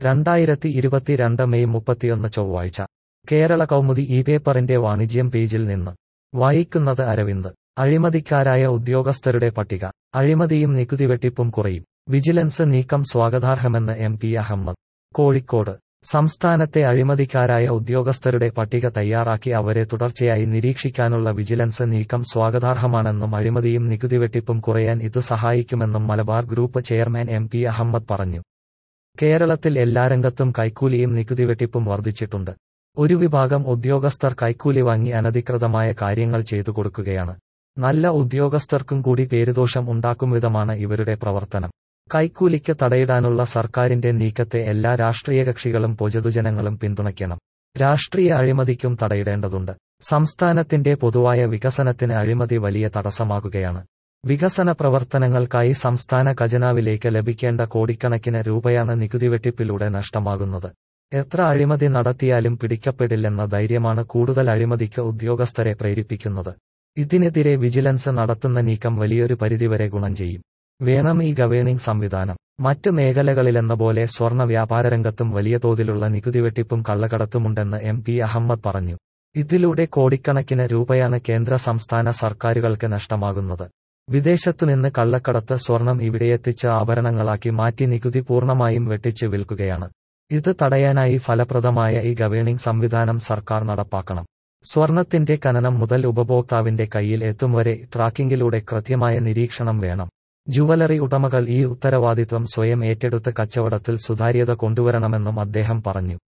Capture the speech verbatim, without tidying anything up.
രണ്ടായിരത്തി ഇരുപത്തിരണ്ട് മെയ് മുപ്പത്തിയൊന്ന് ചൊവ്വാഴ്ച കേരള കൗമുദി ഈ പേപ്പറിന്റെ വാണിജ്യം പേജിൽ നിന്ന് വായിക്കുന്നത് അരവിന്ദ്. അഴിമതിക്കാരായ ഉദ്യോഗസ്ഥരുടെ പട്ടിക. അഴിമതിയും നികുതിവെട്ടിപ്പും കുറയും. വിജിലൻസ് നീക്കം സ്വാഗതാർഹമെന്ന് എം പി അഹമ്മദ്. കോഴിക്കോട് സംസ്ഥാനത്തെ അഴിമതിക്കാരായ ഉദ്യോഗസ്ഥരുടെ പട്ടിക തയ്യാറാക്കി അവരെ തുടർച്ചയായി നിരീക്ഷിക്കാനുള്ള വിജിലൻസ് നീക്കം സ്വാഗതാർഹമാണെന്നും അഴിമതിയും നികുതിവെട്ടിപ്പും കുറയാൻ ഇത് സഹായിക്കുമെന്നും Malabar group chairman M P Ahmed പറഞ്ഞു. കേരളത്തിൽ എല്ലാ രംഗത്തും കൈക്കൂലിയും നികുതിവെട്ടിപ്പും വർദ്ധിച്ചിട്ടുണ്ട്. ഒരു വിഭാഗം ഉദ്യോഗസ്ഥർ കൈക്കൂലി വാങ്ങി അനധികൃതമായ കാര്യങ്ങൾ ചെയ്തു കൊടുക്കുകയാണ്. നല്ല ഉദ്യോഗസ്ഥർക്കും കൂടി പേരുദോഷം ഉണ്ടാക്കും വിധമാണ് ഇവരുടെ പ്രവർത്തനം. കൈക്കൂലിക്ക് തടയിടാനുള്ള സർക്കാരിന്റെ നീക്കത്തെ എല്ലാ രാഷ്ട്രീയ കക്ഷികളും പൊതുജനങ്ങളും പിന്തുണയ്ക്കണം. രാഷ്ട്രീയ അഴിമതിക്കും തടയിടേണ്ടതുണ്ട്. സംസ്ഥാനത്തിന്റെ പൊതുവായ വികസനത്തിന് അഴിമതി വലിയ തടസ്സമാകുകയാണ്. വികസന പ്രവർത്തനങ്ങൾക്കായി സംസ്ഥാന ഖജനാവിലേക്ക് ലഭിക്കേണ്ട കോടിക്കണക്കിന് രൂപയാണ് നികുതിവെട്ടിപ്പിലൂടെ നഷ്ടമാകുന്നത്. എത്ര അഴിമതി നടത്തിയാലും പിടിക്കപ്പെടില്ലെന്ന ധൈര്യമാണ് കൂടുതൽ അഴിമതിക്ക് ഉദ്യോഗസ്ഥരെ പ്രേരിപ്പിക്കുന്നത്. ഇതിനെതിരെ വിജിലൻസ് നടത്തുന്ന നീക്കം വലിയൊരു പരിധിവരെ ഗുണം ചെയ്യും. വേണം ഈ ഗവേണിംഗ് സംവിധാനം. മറ്റ് മേഖലകളിലെന്ന പോലെ സ്വർണ്ണ വ്യാപാരരംഗത്തും വലിയ തോതിലുള്ള നികുതിവെട്ടിപ്പും കള്ളക്കടത്തുമുണ്ടെന്ന് എം പി അഹമ്മദ് പറഞ്ഞു. ഇതിലൂടെ കോടിക്കണക്കിന് രൂപയാണ് കേന്ദ്ര സംസ്ഥാന സർക്കാരുകൾക്ക് നഷ്ടമാകുന്നത്. വിദേശത്തുനിന്ന് കള്ളക്കടത്ത് സ്വർണം ഇവിടെയെത്തിച്ച് ആഭരണങ്ങളാക്കി മാറ്റി നികുതി പൂർണ്ണമായും വെട്ടിച്ച് വിൽക്കുകയാണ്. ഇത് തടയാനായി ഫലപ്രദമായ ഈ ഗവേണിംഗ് സംവിധാനം സർക്കാർ നടപ്പാക്കണം. സ്വർണത്തിന്റെ ഖനനം മുതൽ ഉപഭോക്താവിന്റെ കയ്യിൽ എത്തും വരെ ട്രാക്കിംഗിലൂടെ കൃത്യമായ നിരീക്ഷണം വേണം. ജുവലറി ഉടമകൾ ഈ ഉത്തരവാദിത്വം സ്വയം ഏറ്റെടുത്ത് കച്ചവടത്തിൽ സുതാര്യത കൊണ്ടുവരണമെന്നും അദ്ദേഹം പറഞ്ഞു.